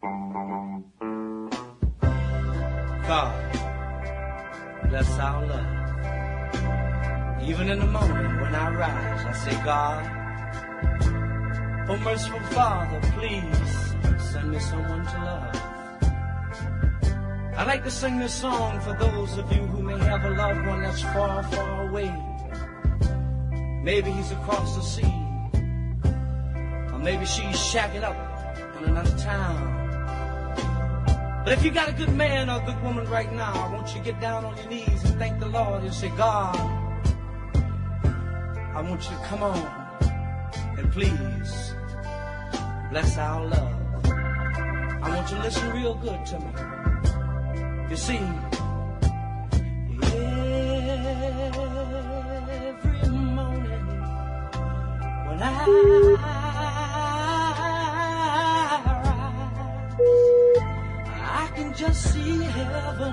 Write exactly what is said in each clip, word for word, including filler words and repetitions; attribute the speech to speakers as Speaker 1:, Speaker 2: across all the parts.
Speaker 1: God, bless our love. Even in the morning when I rise, I say, God, oh merciful Father, please send me someone to love. I like to sing this song for those of you who may have a loved one that's far, far away. Maybe he's across the sea, or maybe she's shacking up in another town. But if you got a good man or a good woman right now, I want you to get down on your knees and thank the Lord and say, God, I want you to come on and please bless our love. I want you to listen real good to me. You see, every morning when I rise, I can just see heaven,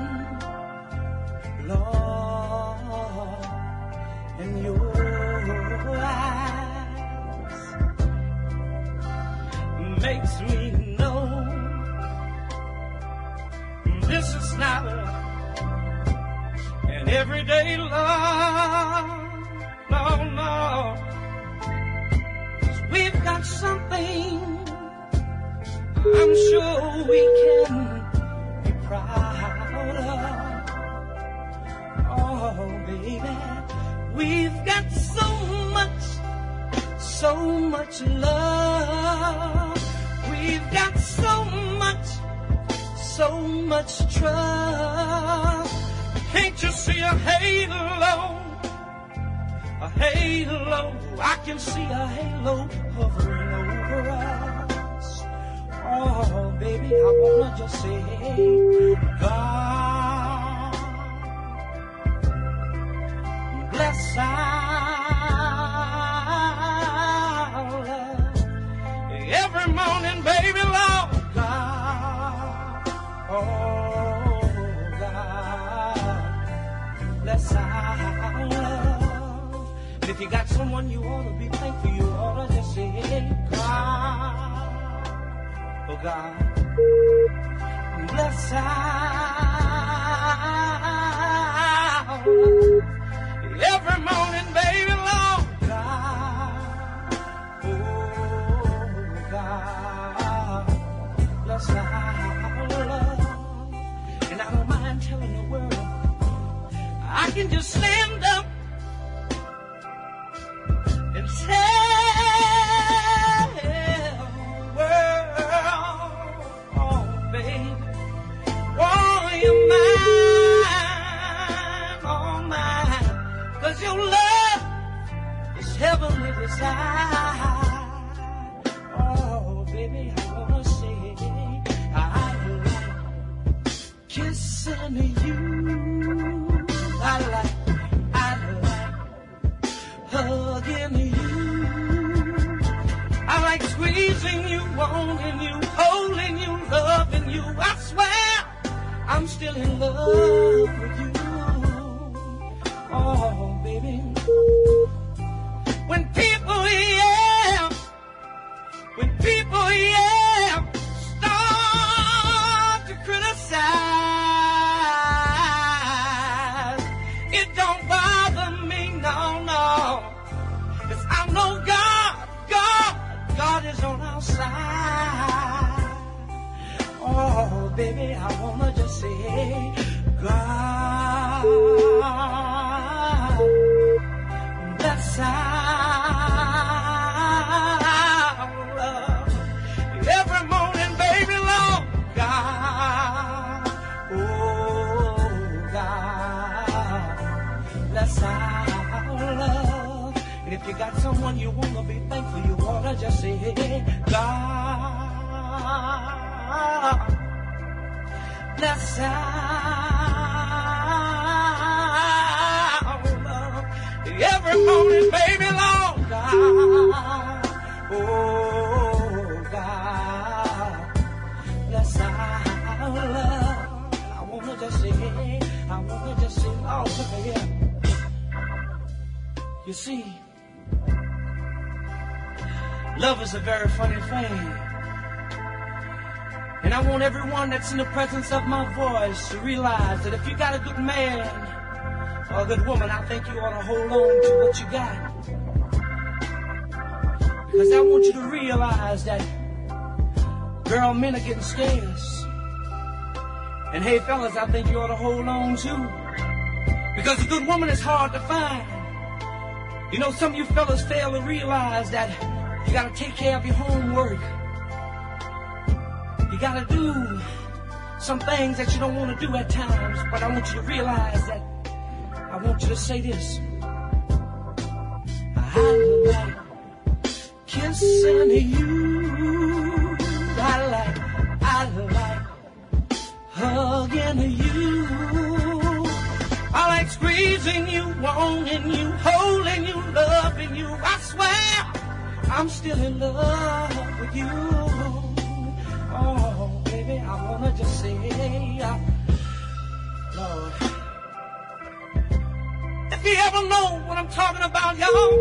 Speaker 1: Lord, in your eyes. Makes me know this is not an everyday love, no, no. 'Cause we've got something I'm sure we can be proud of. Oh, baby, we've got so much, so much love. We've got so much, so much trust. Can't you see a halo, a halo? I can see a halo hovering over us. Oh, baby, I wanna just say, God, bless our love. Every morning, baby, Lord, God, oh, God, bless our love. And if you got someone you ought to be thankful, you ought to just say, God, oh, God, bless our love. Every morning, baby, Lord, God, oh, God, bless our love. And I don't mind telling the world, I can just stand up and tell the world, oh, baby, oh, you're mine, oh, mine. 'Cause your love is heavenly desire. Oh, baby, I wanna say I like kissing you. I like, I like hugging you. I like squeezing you, wanting you, holding you, loving you. I swear I'm still in love with you. Oh, baby, when people yell, when people yell, start to criticize, it don't bother me, no, no, 'cause I know God, God, God is on our side. Oh, baby, I wanna just say, God, bless our love. Every morning, baby, Lord, God, oh, God, bless our love. And if you got someone you want to be thankful, you ought to just say, God, bless our love. Every morning, baby, Lord, God, oh, God, bless our love. I want to just say, I want to just say, oh, look at here. You see, love is a very funny thing. And I want everyone that's in the presence of my voice to realize that if you got a good man or a good woman, I think you ought to hold on to what you got. Because I want you to realize that, girl, men are getting scarce. And hey, fellas, I think you ought to hold on too. Because a good woman is hard to find. You know, some of you fellas fail to realize that you got to take care of your homework. You got to do some things that you don't want to do at times. But I want you to realize that I want you to say this. I like kissing you. I like, I like hugging you. I like squeezing you, wanting you, holding you, loving you. I swear I'm still in love with you. Oh, baby, I wanna just say, uh, Lord, if you ever know what I'm talking about, y'all,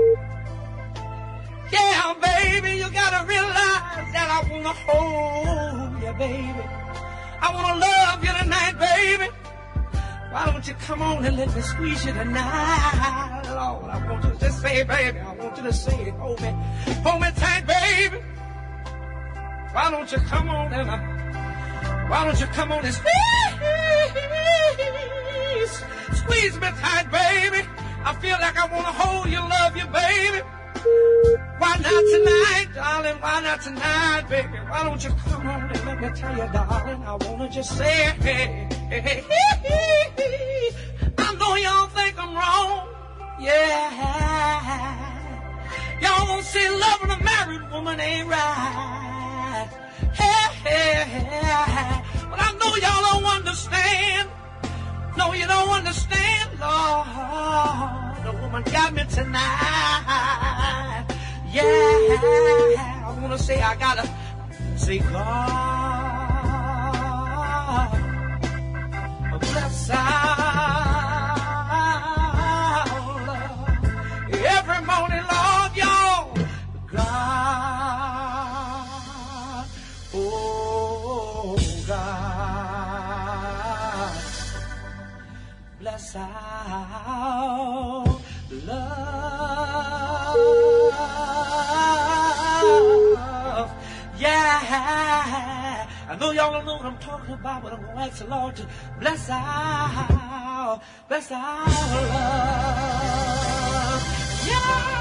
Speaker 1: yeah, baby, you gotta realize that I wanna hold you, baby. I wanna love you tonight, baby. Why don't you come on and let me squeeze you tonight, Lord? I want you to just say, baby, I want you to say it, hold me, hold me tight, baby. Why don't you come on and, uh, why don't you come on and squeeze, squeeze me tight, baby. I feel like I want to hold you, love you, baby. Why not tonight, darling? Why not tonight, baby? Why don't you come on and let me tell you, darling? I want to just say, hey, hey, hey, hey, hey. I know y'all think I'm wrong. Yeah. Y'all gonna say loving a married woman ain't right. Hey, hey, hey. But I know y'all don't understand. No, you don't understand, Lord. The woman got me tonight. Yeah, I wanna say I gotta say God bless our love. Every morning, Lord, y'all, God, oh God, bless our love. Yeah, I know y'all don't know what I'm talking about, but I'm gonna ask the Lord to bless our, bless our love. Yeah.